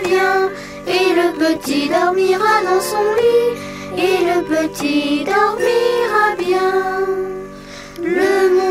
bien. Et le petit dormira dans son lit, et le petit dormira bien. Le